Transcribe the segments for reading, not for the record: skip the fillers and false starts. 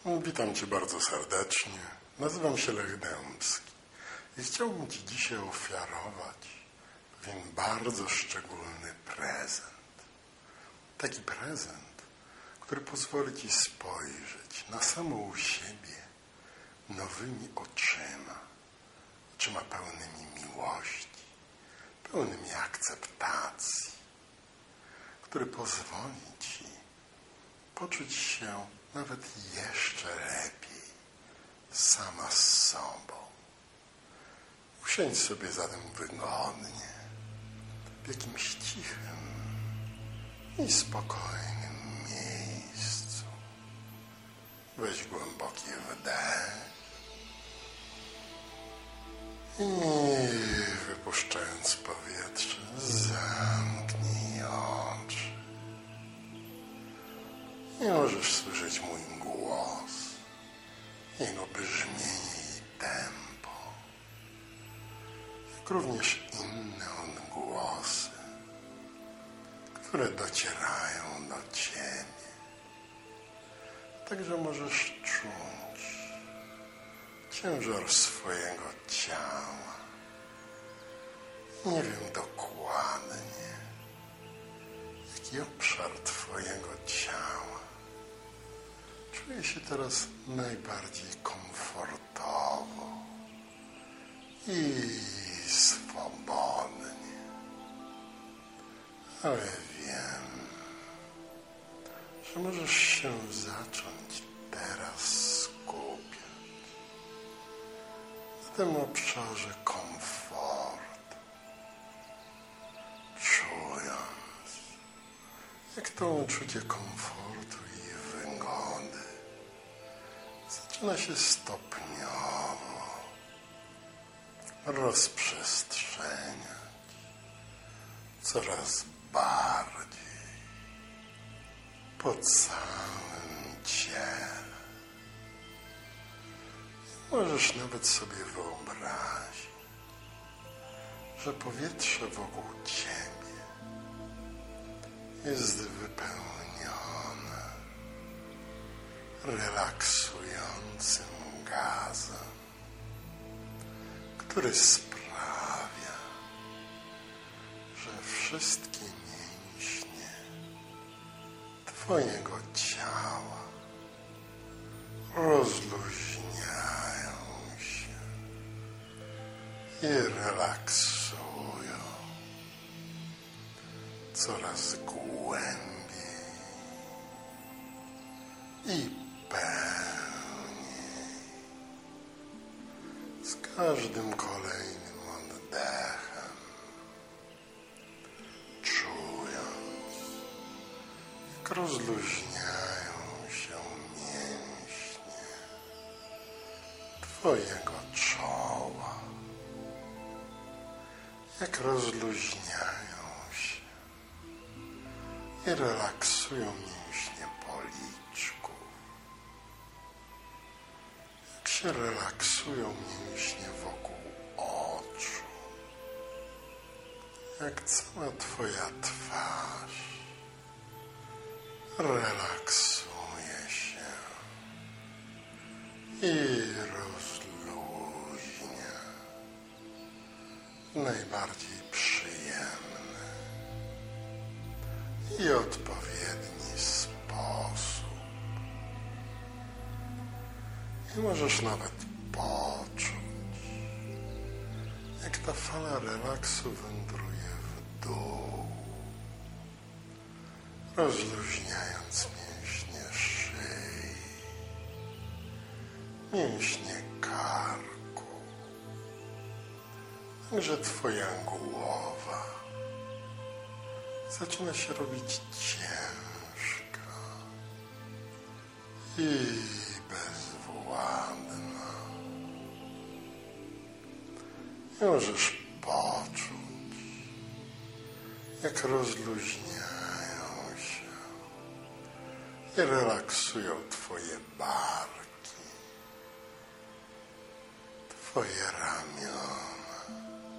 Witam Cię bardzo serdecznie. Nazywam się Lech Dębski i chciałbym Ci dzisiaj ofiarować pewien bardzo szczególny prezent. Taki prezent, który pozwoli Ci spojrzeć na samą siebie nowymi oczyma. Oczyma pełnymi miłości, pełnymi akceptacji, który pozwoli Ci poczuć się nawet jeszcze lepiej sama z sobą. Usiądź sobie zatem wygodnie, w jakimś cichym i spokojnym miejscu. Weź głęboki wdech i wypuszczając powietrze, zamknij oczy. I możesz słyszeć mój głos, jego brzmienie i tempo, jak również inne odgłosy, które docierają do Ciebie. Także możesz czuć ciężar swojego ciała. Nie wiem dokładnie, jaki obszar Twojego ciała czuje się teraz najbardziej komfortowo i swobodnie. Ale wiem, że możesz się zacząć teraz skupiać na tym obszarze komfortu, czując, jak to uczucie komfortu i wygody zaczyna się stopniowo rozprzestrzeniać coraz bardziej po całym ciele. Możesz nawet sobie wyobrazić, że powietrze wokół Ciebie jest wypełnione relaksującym gazem, który sprawia, że wszystkie mięśnie Twojego ciała rozluźniają się i relaksują coraz głębiej i pełniej. Z każdym kolejnym oddechem, czując, jak rozluźniają się mięśnie Twojego czoła, jak rozluźniają się i relaksują mięśnie policzków, jak się relaksują mięśnie wokół oczu, jak cała Twoja twarz relaksuje się i rozluźnia w najbardziej przyjemny i odpowiedni sposób. I możesz nawet poczuć, jak ta fala relaksu wędruje w dół, rozluźniając mięśnie szyi, mięśnie karku. Także Twoja głowa zaczyna się robić ciężka i bezwładna. I możesz poczuć, jak rozluźniają się i relaksują Twoje barki, Twoje ramiona,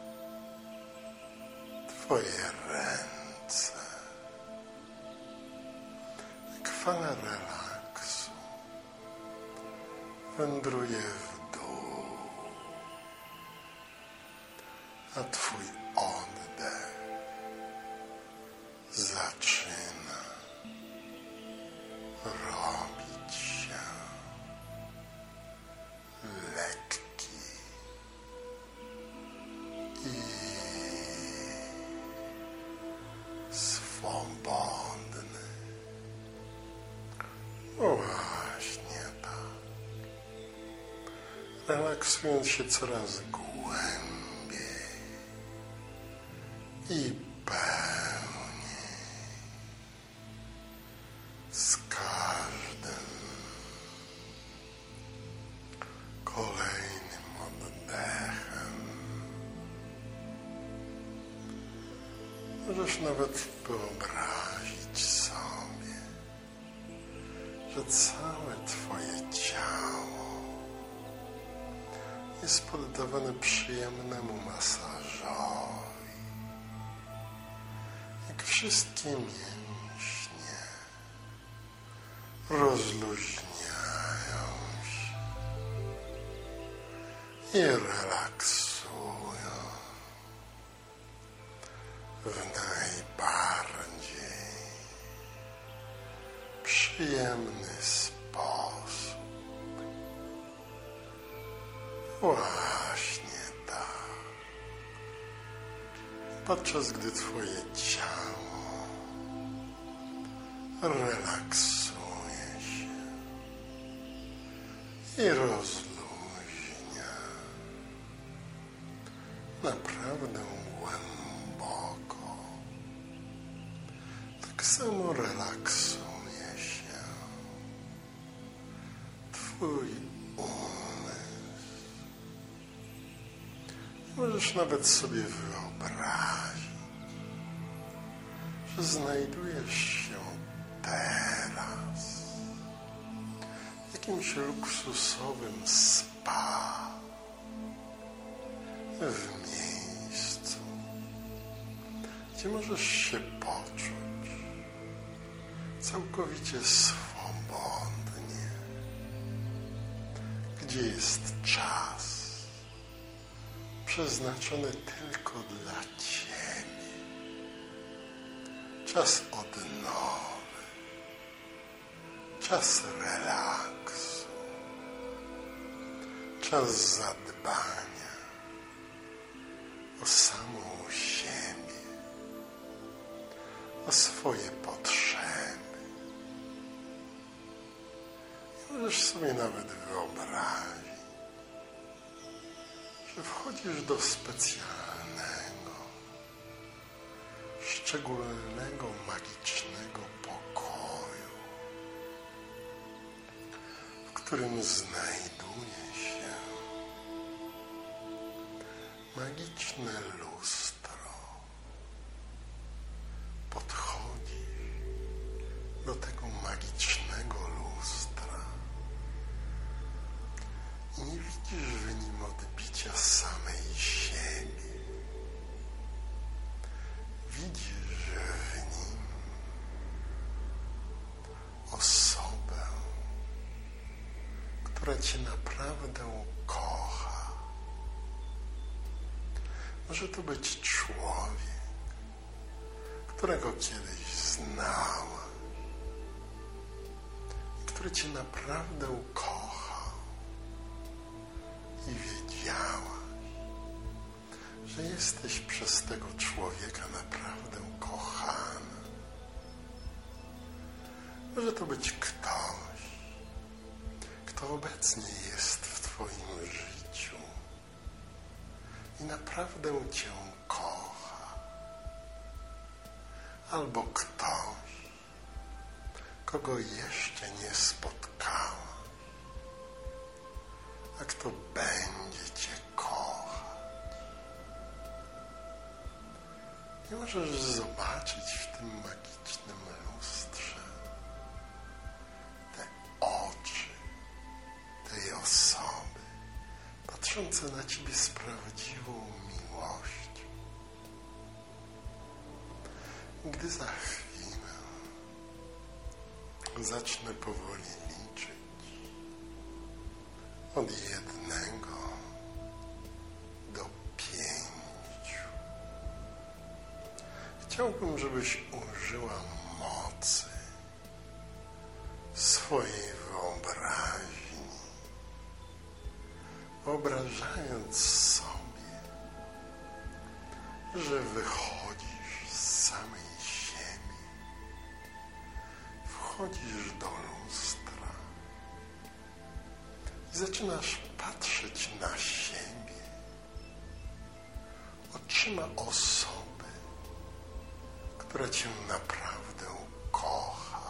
Twoje ręce. Jak fala relaksu wędruje w dół, a twój oddech zaczyna robić się lekki i swobodny. Właśnie tak. Relaksując się coraz głębiej i pełniej z każdym kolejnym oddechem. Możesz nawet wyobrazić sobie, że całe twoje ciało jest poddawane przyjemnemu masażowi. Jak wszystkie mięśnie rozluźniają się i relaksują w najbardziej przyjemny sposób. Właśnie tak. Podczas gdy twoje ciało relaksuje się i rozluźnia naprawdę głęboko, tak samo relaksuje się twój umysł. Możesz nawet sobie wyobrazić, że znajdujesz się teraz w jakimś luksusowym spa, w miejscu, gdzie możesz się poczuć całkowicie swobodnie, gdzie jest czas przeznaczony tylko dla ciebie, czas odnowy, czas relaksu, czas zadbania o samą siebie, o swoje potrzeby. I możesz sobie nawet wyobrazić, że wchodzisz do specjalnego, szczególnego, magicznego pokoju, w którym znajduje się magiczne lustro. Podchodzisz do tego magicznego lustra i nie widzisz w nim odbicia samej siebie. Widzisz w nim osobę, która cię naprawdę kocha. Może to być człowiek, którego kiedyś znałaś, który cię naprawdę kochał i wiedziałaś, że jesteś przez tego człowieka naprawdę kochana. Może to być ktoś, kto obecnie jest w twoim życiu i naprawdę cię kocha. Albo ktoś, kogo jeszcze nie spotkałaś, a kto będzie cię kochać. I możesz zobaczyć w tym magicznym lustrze te oczy tej osoby, patrzące na ciebie z prawdziwą miłością. Gdy za chwilę zacznę powoli liczyć od 1 do 5. Chciałbym, żebyś użyła mocy swojej wyobraźni, wyobrażając sobie, że wychodzisz z samej siebie, wchodzisz do lustra i zaczynasz patrzeć na siebie oczyma osoby, która cię naprawdę kocha,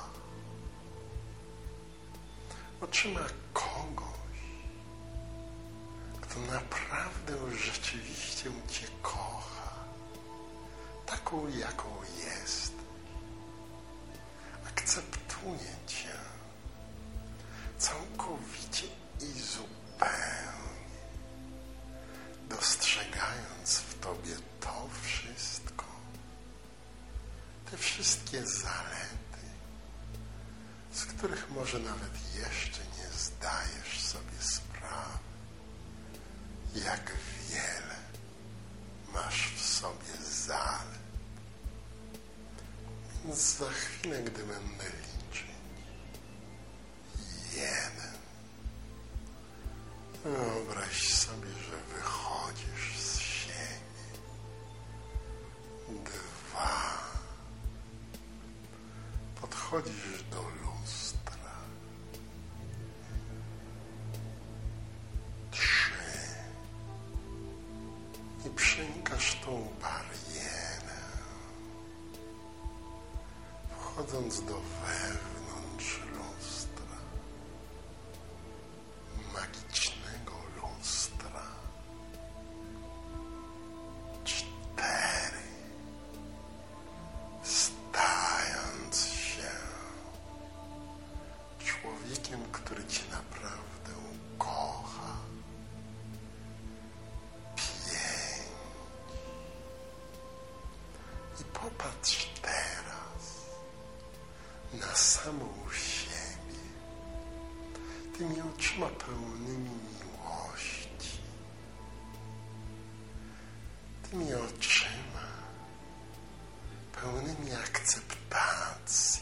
oczyma kogoś, kto naprawdę rzeczywiście cię kocha, taką jaką jest, akceptuje cię całkowicie i zupełnie, dostrzegając w tobie to wszystko, te wszystkie zalety, z których może nawet jeszcze nie zdajesz sobie sprawy, jak wiele masz w sobie zalet. Więc za chwilę, gdy będę liczyć 1, wyobraź sobie, że wychodzisz z siebie. 2, podchodzisz do lustra. 3 i przenikasz tą barierę, wchodząc do wewnątrz lustra, magicznego lustra. 4, stając się człowiekiem, który cię naprawdę kocha. 5 i popatrz teraz na samą siebie tymi oczyma pełnymi miłości, tymi oczyma pełnymi akceptacji,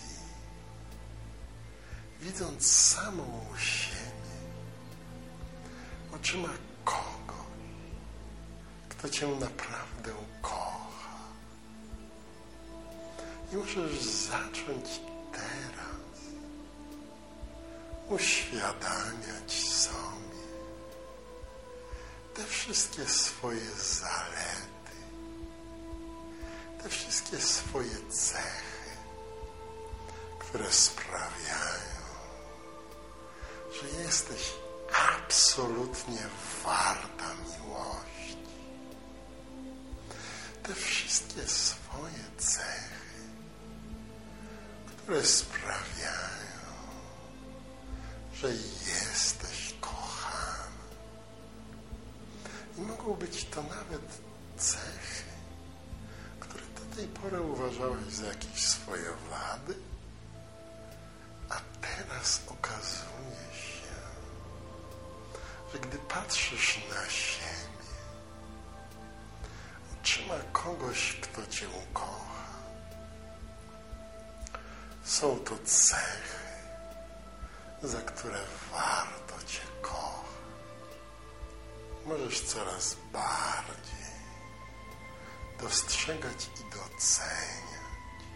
widząc samą siebie oczyma kogoś, kto cię naprawdę kocha. I możesz zacząć teraz uświadamiać sobie te wszystkie swoje zalety, te wszystkie swoje cechy, które sprawiają, że jesteś absolutnie warta miłości. Te wszystkie swoje cechy, które sprawiają, że jesteś kochany. I mogą być to nawet cechy, które do tej pory uważałeś za jakieś swoje wady, a teraz okazuje się, że gdy patrzysz na siebie oczyma kogoś, kto cię kocha, są to cechy, za które warto cię kochać. Możesz coraz bardziej dostrzegać i doceniać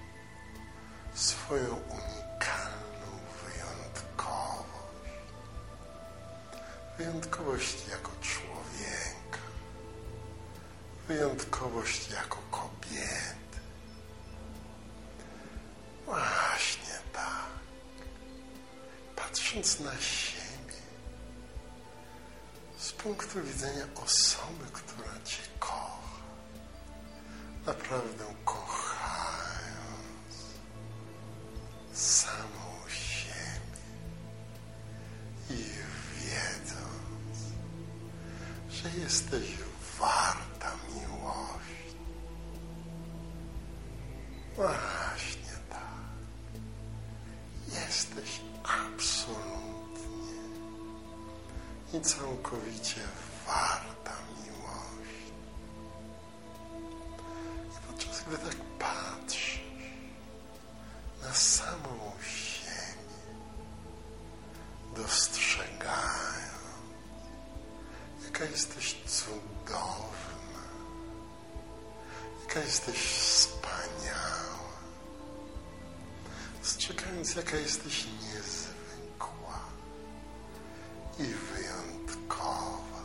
swoją unikalną wyjątkowość. Wyjątkowość jako człowieka, wyjątkowość jako kobiety. Właśnie tak. Patrząc na siebie z punktu widzenia osoby, która cię kocha, naprawdę kochając samą siebie i wiedząc, że jesteś warta miłości. Właśnie tak. Jesteś absolutnie i całkowicie warta miłości. I podczas gdy tak patrzysz na samą siebie, dostrzegając, jaka jesteś cudowna, jaka jesteś wspaniała, dostrzegając, jaka jesteś niezwykła i wyjątkowa,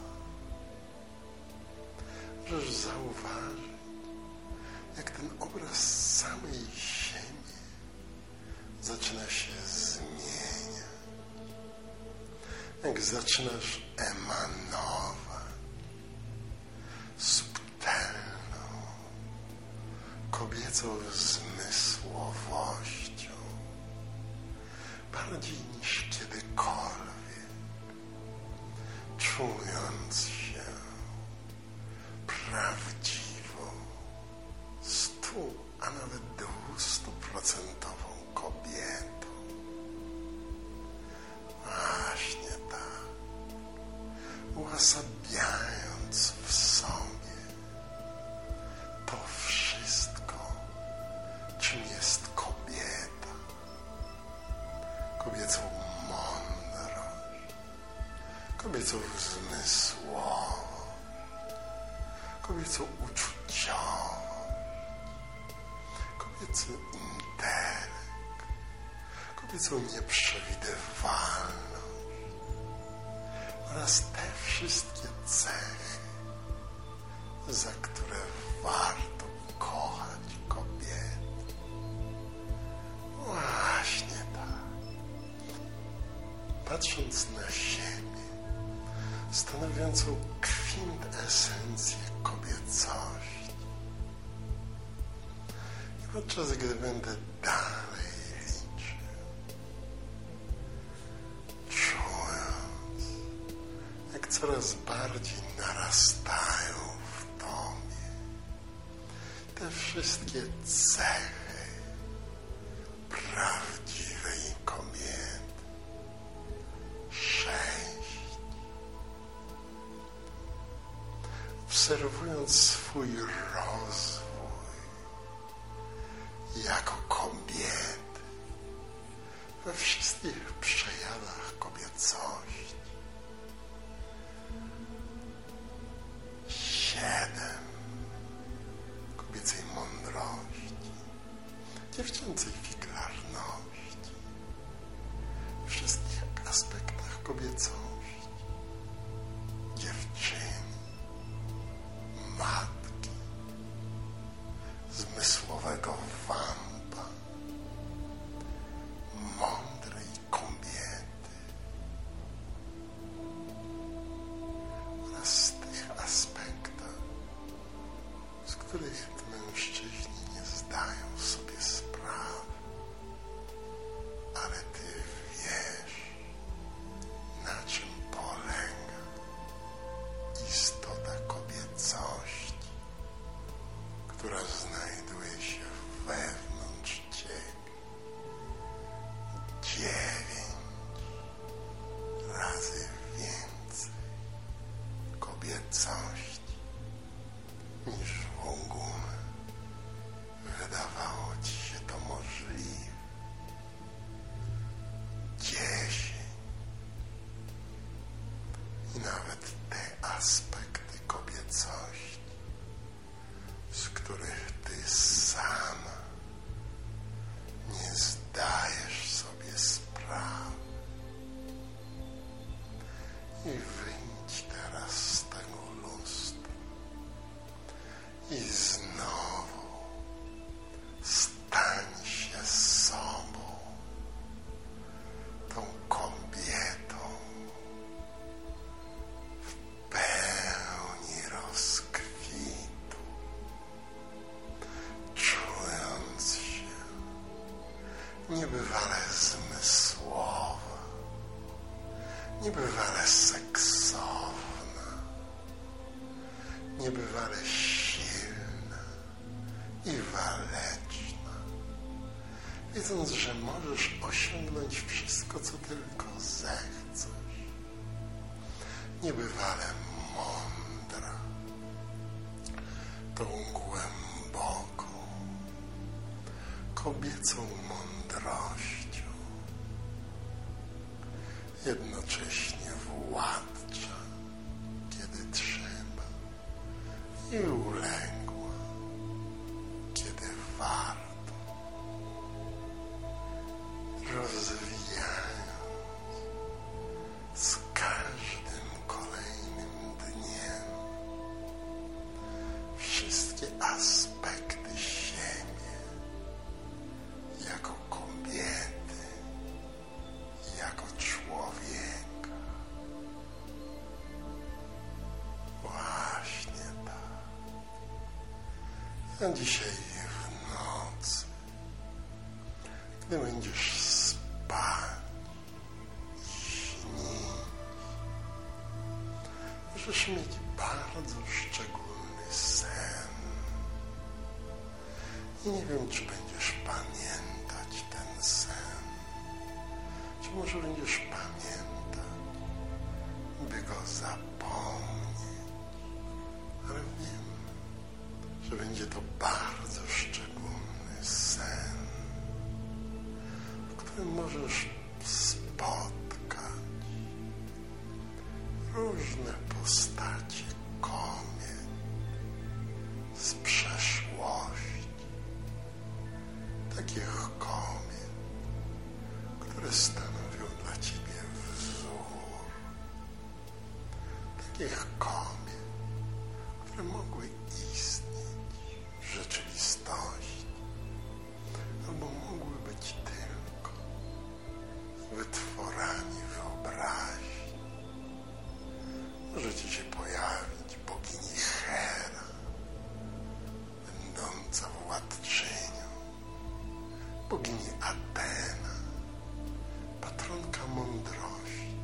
możesz zauważyć, jak ten obraz samej siebie zaczyna się zmieniać, jak zaczynasz emanować subtelną, kobiecą zmysłowością, bardziej niż kiedykolwiek, czując się prawdziwą, 100, a nawet 200% kobietą. Właśnie tak, uosabiając w sobie to wszystko, czym jest kobieta. Kobiecą mądrość, kobiecą zmysłowość, kobiecą uczuciowość, kobiecy intelekt, kobiecą nieprzewidywalność oraz te wszystkie cechy, za które warto kochać kobiety. Właśnie tak. Patrząc na siebie, stanowiącą kwintesencję kobiecości, i podczas gdy będę dalej liczył, czując, jak coraz bardziej narastają w tobie te wszystkie cechy prawdziwej kobiety. 6. Obserwując swój rozwój jako kobiety we wszystkich przejawach kobiecości. 7. Kobiecej mądrości, dziewczęcej figlarności, w wszystkich aspektach kobiecości, dziewczyny, matki, zmysłowego wampa, mądrej kobiety oraz tych aspektach, z których mężczyźni nie zdają sobie sprawy, ale ty wiesz, na czym polega istota kobiecości, która znajduje się wewnątrz ciebie. 9 razy więcej kobiecości niż w ogóle wydawało ci się to możliwe. 10 i nawet te aspekty kobiecości, z których ty sama nie zdajesz sobie sprawy. I wyjdź teraz z tego lustra i znowu stań się sobą, tą kobietą w pełni rozkwitu, czując się niebywale zmysłowa, niebywale seksowna, niebywale silna i waleczna, wiedząc, że możesz osiągnąć wszystko, co tylko zechcesz, niebywale mądra, tą głęboką, kobiecą mądrością, jednocześnie władcza, kiedy trzeba, i uległa, kiedy warto, rozwijając z każdym kolejnym dniem wszystkie aspekty siebie jako kobiety, jako człowieka. Właśnie tak. A dzisiaj w nocy, gdy będziesz spać, śnić, możesz mieć bardzo szczególny sen. I nie wiem, czy będziesz pamiętać ten sen, czy może będziesz pamiętać, by go zapomnieć, ale wiem, że będzie to bardzo szczególny sen, w którym możesz spotkać różne postacie kobiet z przeszłości, takich kobiet, które stanowią dla ciebie wzór, takich kobiet, które mogły istnieć w rzeczywistości, albo mogły być tylko wytworami wyobraźni. Może ci się pojawić bogini Hera, będąca władczynią, bogini Atena, patronka mądrości,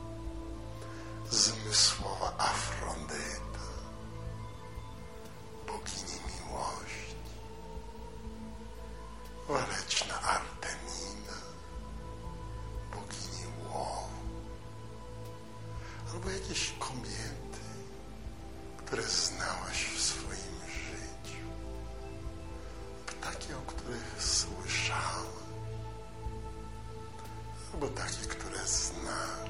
zmysłowa Afrodyta, bogini miłości, waleczna Artemida, bogini łowu, albo jakieś kobiety, które znałaś w swoim życiu, lub takie, o których słyszałaś, albo takie, które znasz.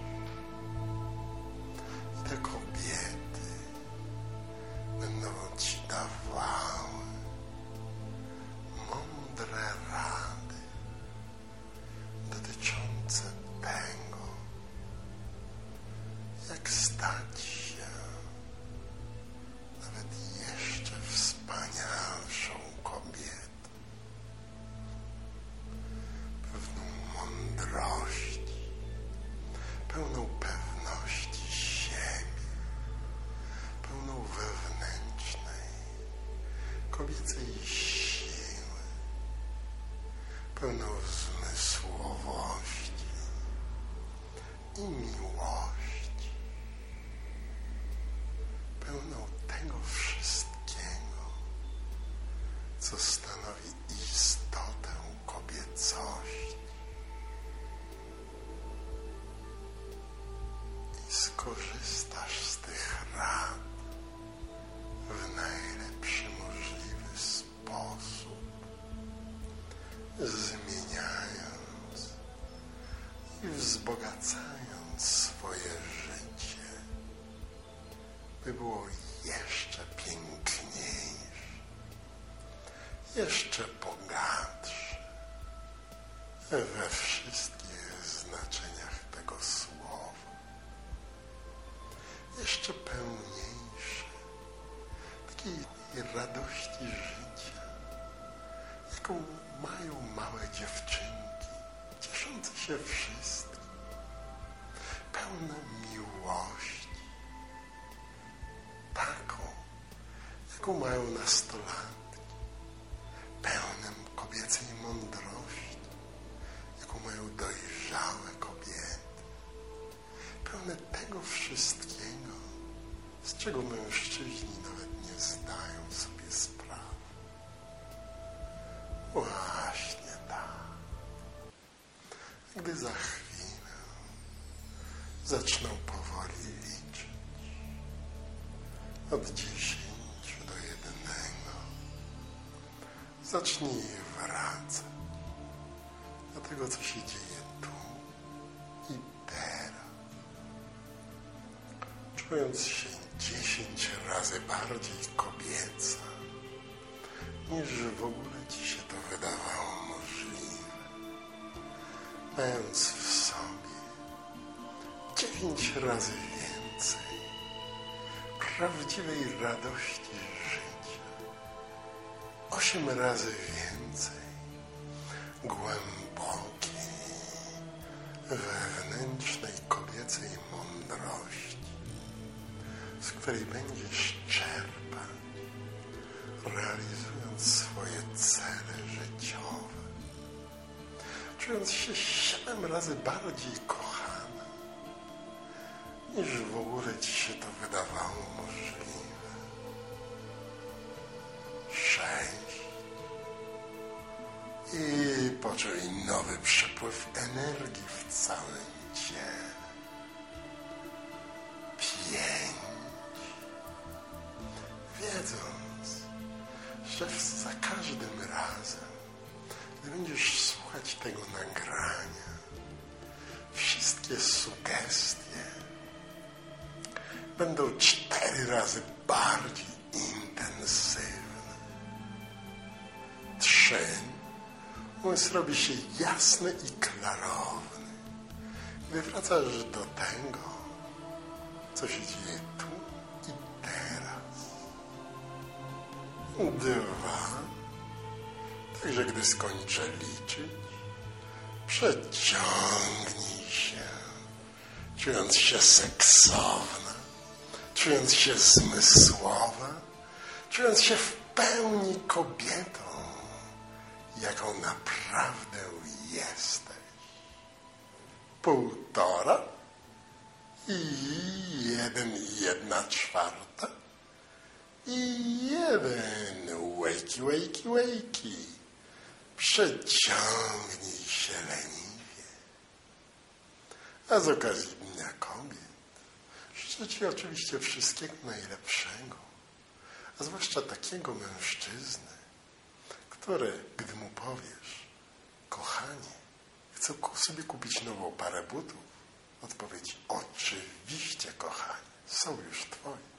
I te kobiety będą ci dawały mądre rady dotyczące tego, jak stać się nawet jeszcze wspanialszą kobietą, pewną mądrości, pełną pewności siebie, pełną wewnętrznej, kobiecej siły, pełną zmysłowości i miłości, pełną tego wszystkiego, co stanowi istotę kobiecości. I skorzystasz z tych rad w najlepszy możliwy sposób, zmieniając i wzbogacając swoje życie, by było jeszcze piękniejsze, jeszcze bogatsze we wszystkich znaczeniach tego słowa, jeszcze pełniejsze takiej radości życia, jaką mają małe dziewczynki, cieszące się wszystkim, pełne miłości, taką, jaką mają nastolatki, pełnym kobiecej mądrości, jaką mają dojrzałe kobiety, pełne tego wszystkiego, z czego mężczyźni nawet nie zdają sobie sprawy. Właśnie tak. Gdy za chwilę zaczną powoli liczyć od 10 do 1. Zacznij wracać do tego, co się dzieje tu i teraz, czując się 10 razy bardziej kobieca, niż w ogóle ci się to wydawało możliwe, mając w sobie 9 razy więcej prawdziwej radości życia, 8 razy więcej głębokiej, wewnętrznej kobiecej mądrości, z której będziesz czerpać, realizując swoje cele życiowe, czując się 7 razy bardziej kochana, niż w ogóle ci się to wydawało możliwe. 6. I poczuj nowy przepływ energii w całym ciele. 5. Wiedząc, że za każdym razem, gdy będziesz słuchać tego nagrania, wszystkie sugestie będą 4 razy bardziej intensywne. 3. Umysł robi się jasny i klarowny, gdy wracasz do tego, co się dzieje tu i teraz. 2. Także gdy skończę liczyć, przeciągnij się, czując się seksowna, czując się zmysłowa, czując się w pełni kobietą, jaką naprawdę jesteś. 1,5 i 1,1/4 i 1. Wakey, wakey, wakey. Przeciągnij się leniwie. A z okazji Dnia Kobiet życzę ci oczywiście wszystkiego najlepszego, a zwłaszcza takiego mężczyzny, który, gdy mu powiesz, kochanie, chcę sobie kupić nową parę butów, odpowiedzi, oczywiście, kochanie, są już twoje.